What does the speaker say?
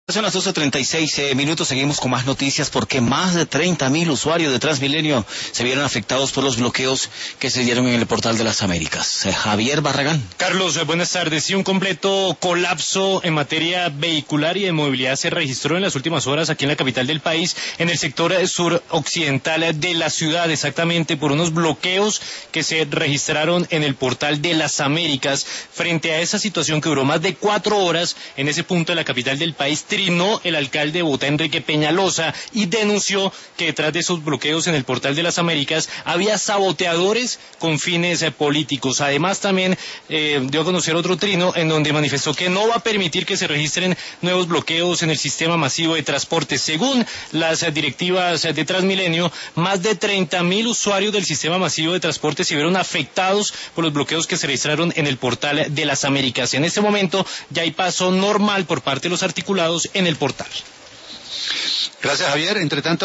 Son las 12:36 seguimos con más noticias porque más de 30.000 usuarios de Transmilenio se vieron afectados por los bloqueos que se dieron en el Portal de las Américas. Javier Barragán. Carlos, buenas tardes. Sí, un completo colapso en materia vehicular y de movilidad se registró en las últimas horas aquí en la capital del país, en el sector suroccidental de la ciudad, exactamente por unos bloqueos que se registraron en el Portal de las Américas. Frente a esa situación que duró más de 4 horas en ese punto de la capital del país, trinó el alcalde de Bogotá, Enrique Peñalosa, y denunció que detrás de esos bloqueos en el Portal de las Américas había saboteadores con fines políticos. Además, también dio a conocer otro trino en donde manifestó que no va a permitir que se registren nuevos bloqueos en el sistema masivo de transporte. Según las directivas de Transmilenio, más de 30.000 usuarios del sistema masivo de transporte se vieron afectados por los bloqueos que se registraron en el Portal de las Américas. En este momento ya hay paso normal por parte de los articulados en el portal. Gracias, Javier. Entre tanto,